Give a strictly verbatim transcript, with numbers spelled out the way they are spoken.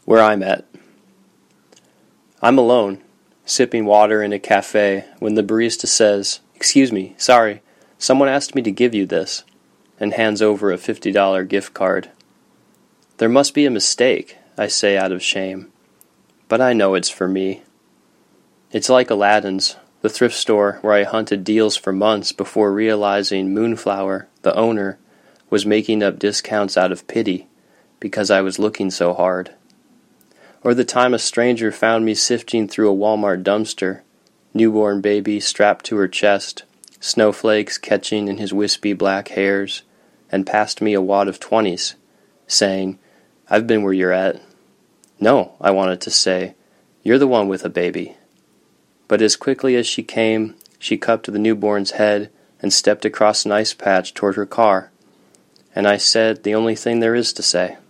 Where I'm at. I'm alone, sipping water in a cafe when the barista says, "Excuse me, sorry, someone asked me to give you this," and hands over a fifty dollar gift card. "There must be a mistake," I say out of shame, but I know it's for me. It's like Aladdin's, the thrift store where I hunted deals for months before realizing Moonflower, the owner, was making up discounts out of pity because I was looking so hard. Or the time a stranger found me sifting through a Walmart dumpster, newborn baby strapped to her chest, snowflakes catching in his wispy black hairs, and passed me a wad of twenties, saying, "I've been where you're at." "No," I wanted to say, "you're the one with a baby." But as quickly as she came, she cupped the newborn's head and stepped across an ice patch toward her car, and I said the only thing there is to say.